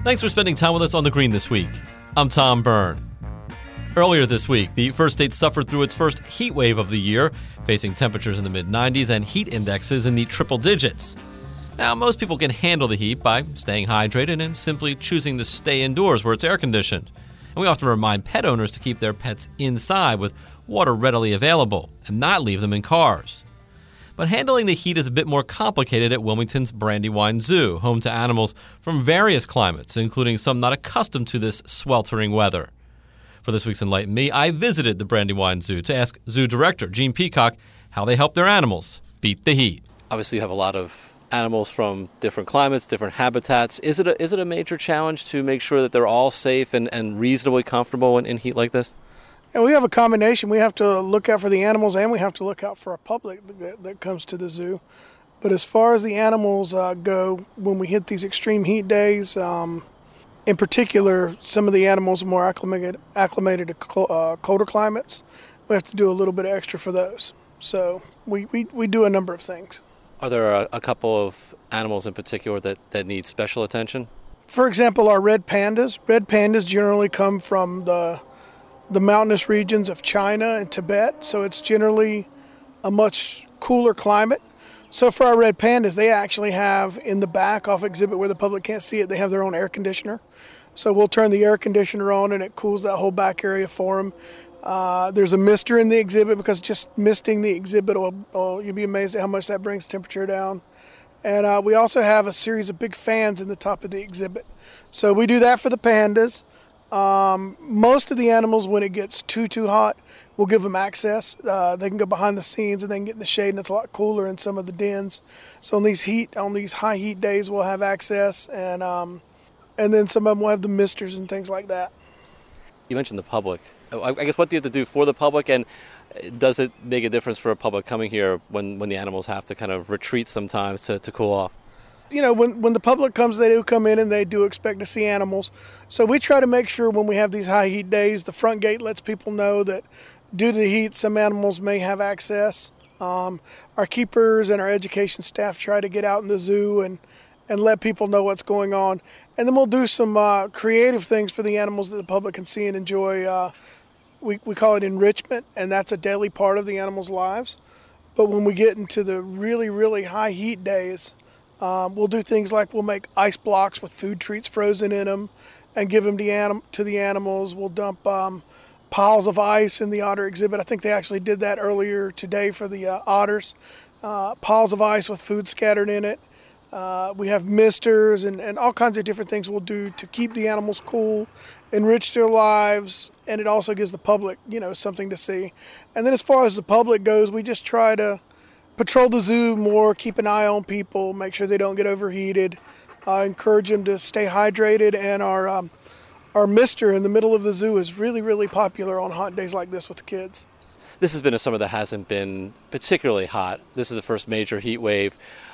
Thanks for spending time with us on The Green this week. I'm Tom Byrne. Earlier this week, the first state suffered through its first heat wave of the year, facing temperatures in the mid-90s and heat indexes in the triple digits. Now, most people can handle the heat by staying hydrated and simply choosing to stay indoors where it's air-conditioned. And we often remind pet owners to keep their pets inside with water readily available and not leave them in cars. But handling the heat is a bit more complicated at Wilmington's Brandywine Zoo, home to animals from various climates, including some not accustomed to this sweltering weather. For this week's Enlighten Me, I visited the Brandywine Zoo to ask Zoo Director Gene Peacock how they help their animals beat the heat. Obviously, you have a lot of animals from different climates, different habitats. Is it a major challenge to make sure that they're all safe and reasonably comfortable in heat like this? And we have a combination. We have to look out for the animals and we have to look out for our public that comes to the zoo. But as far as the animals go, when we hit these extreme heat days, in particular, some of the animals are more acclimated to colder climates. We have to do a little bit extra for those. So we do a number of things. Are there a couple of animals in particular that need special attention? For example, our red pandas. Red pandas generally come from the mountainous regions of China and Tibet, so it's generally a much cooler climate. So for our red pandas, they actually have in the back off exhibit where the public can't see it, they have their own air conditioner. So we'll turn the air conditioner on and it cools that whole back area for them. There's a mister in the exhibit because just misting the exhibit, you'll be amazed at how much that brings temperature down. And we also have a series of big fans in the top of the exhibit. So we do that for the pandas. Most of the animals, when it gets too hot, we'll give them access. They can go behind the scenes and they can get in the shade, and it's a lot cooler in some of the dens. So on these high heat days, we'll have access, and then some of them will have the misters and things like that. You mentioned the public. I guess what do you have to do for the public, and does it make a difference for a public coming here when the animals have to kind of retreat sometimes to cool off? You know, when the public comes, they do come in and they do expect to see animals. So we try to make sure when we have these high heat days, the front gate lets people know that due to the heat, some animals may have access. Our keepers and our education staff try to get out in the zoo and let people know what's going on. And then we'll do some creative things for the animals that the public can see and enjoy. We call it enrichment, and that's a daily part of the animals' lives. But when we get into the really, really high heat days, we'll do things like we'll make ice blocks with food treats frozen in them and give them to the animals. We'll dump piles of ice in the otter exhibit. I think they actually did that earlier today for the otters. Piles of ice with food scattered in it. We have misters and all kinds of different things we'll do to keep the animals cool, enrich their lives, and it also gives the public, something to see. And then as far as the public goes, we just try to patrol the zoo more, keep an eye on people, make sure they don't get overheated, encourage them to stay hydrated. And our mister in the middle of the zoo is really, really popular on hot days like this with the kids. This has been a summer that hasn't been particularly hot. This is the first major heat wave.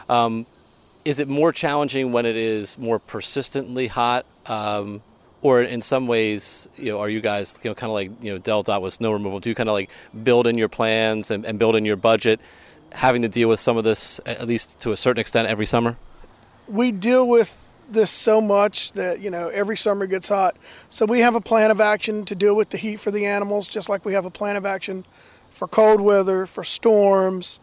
Is it more challenging when it is more persistently hot? Or in some ways, are you guys, kind of like, Del Dot with snow removal, do you kind of like build in your plans and build in your budget, having to deal with some of this, at least to a certain extent, every summer? We deal with this so much that, every summer gets hot. So we have a plan of action to deal with the heat for the animals, just like we have a plan of action for cold weather, for storms,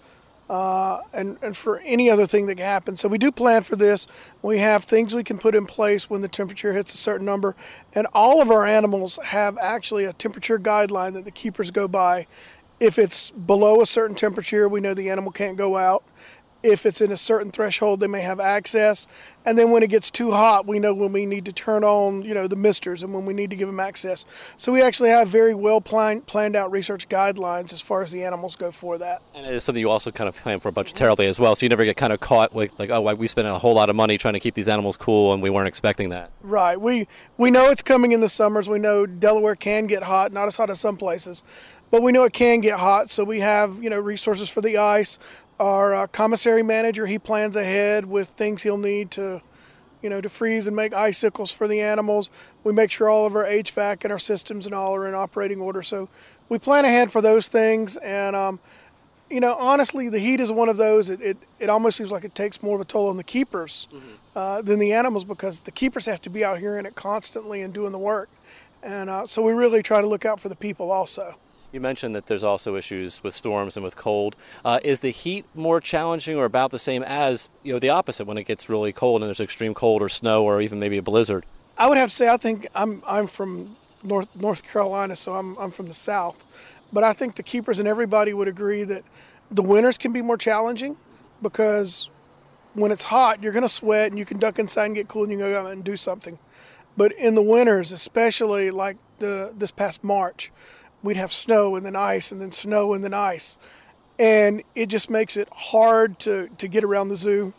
and for any other thing that can happen. So we do plan for this. We have things we can put in place when the temperature hits a certain number. And all of our animals have actually a temperature guideline that the keepers go by. If it's below a certain temperature, we know the animal can't go out. If it's in a certain threshold, they may have access. And then when it gets too hot, we know when we need to turn on, the misters and when we need to give them access. So we actually have very well planned out research guidelines as far as the animals go for that. And it is something you also kind of plan for budgetarily as well. So you never get kind of caught with we spent a whole lot of money trying to keep these animals cool and we weren't expecting that. Right. We know it's coming in the summers. We know Delaware can get hot, not as hot as some places, but we know it can get hot. So we have, resources for the ice. Our commissary manager, he plans ahead with things he'll need to freeze and make icicles for the animals. We make sure all of our HVAC and our systems and all are in operating order. So we plan ahead for those things. And, honestly, the heat is one of those. It almost seems like it takes more of a toll on the keepers than the animals, because the keepers have to be out here in it constantly and doing the work. And so we really try to look out for the people also. You mentioned that there's also issues with storms and with cold. Is the heat more challenging or about the same as, the opposite when it gets really cold and there's extreme cold or snow or even maybe a blizzard? I would have to say I think I'm from North Carolina, so I'm from the South. But I think the keepers and everybody would agree that the winters can be more challenging, because when it's hot, you're going to sweat and you can duck inside and get cool and you can go out and do something. But in the winters, especially like this past March, we'd have snow and then ice and then snow and then ice. And it just makes it hard to get around the zoo.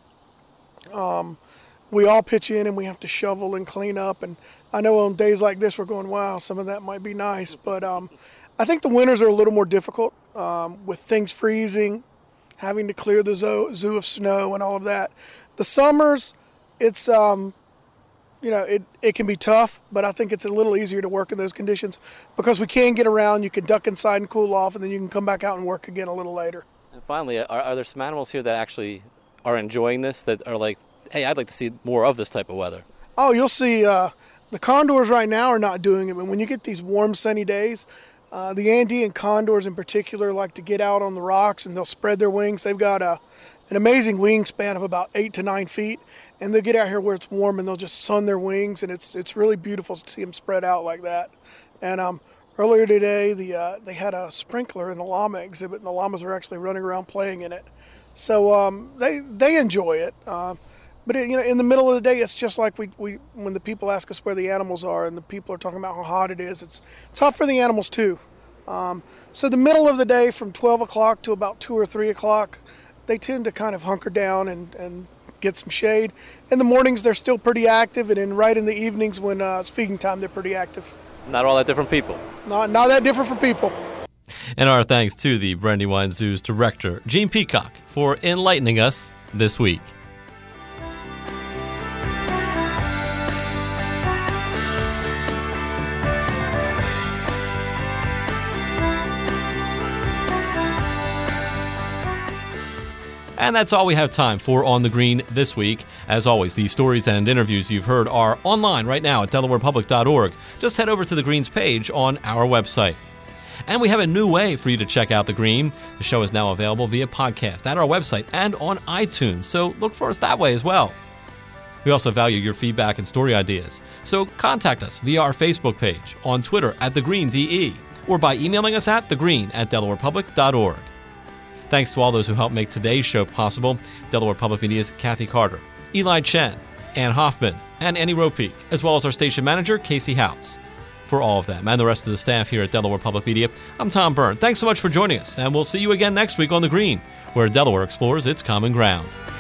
We all pitch in and we have to shovel and clean up. And I know on days like this, we're going, wow, some of that might be nice. But I think the winters are a little more difficult with things freezing, having to clear the zoo of snow and all of that. The summers, it's, it can be tough, but I think it's a little easier to work in those conditions because we can get around. You can duck inside and cool off, and then you can come back out and work again a little later. And finally, are there some animals here that actually are enjoying this, that are like, hey, I'd like to see more of this type of weather? Oh, you'll see the condors right now are not doing it, but when you get these warm, sunny days, the Andean condors in particular like to get out on the rocks and they'll spread their wings. They've got an amazing wingspan of about 8 to 9 feet, and they'll get out here where it's warm and they'll just sun their wings, and it's really beautiful to see them spread out like that. And earlier today, they had a sprinkler in the llama exhibit, and the llamas were actually running around playing in it. So they enjoy it. But in the middle of the day, it's just like we when the people ask us where the animals are, and the people are talking about how hot it is. It's hot for the animals too. So the middle of the day, from 12 o'clock to about 2 or 3 o'clock, they tend to kind of hunker down and get some shade. In the mornings, they're still pretty active, and then right in the evenings when it's feeding time, they're pretty active. Not all that different people. Not that different for people. And our thanks to the Brandywine Zoo's director, Gene Peacock, for enlightening us this week. And that's all we have time for On the Green this week. As always, the stories and interviews you've heard are online right now at DelawarePublic.org. Just head over to the Green's page on our website. And we have a new way for you to check out The Green. The show is now available via podcast at our website and on iTunes, so look for us that way as well. We also value your feedback and story ideas, so contact us via our Facebook page, on Twitter at TheGreenDE, or by emailing us at thegreen@DelawarePublic.org. Thanks to all those who helped make today's show possible: Delaware Public Media's Kathy Carter, Eli Chen, Ann Hoffman, and Annie Ropeek, as well as our station manager, Casey Houts. For all of them and the rest of the staff here at Delaware Public Media, I'm Tom Byrne. Thanks so much for joining us, and we'll see you again next week on The Green, where Delaware explores its common ground.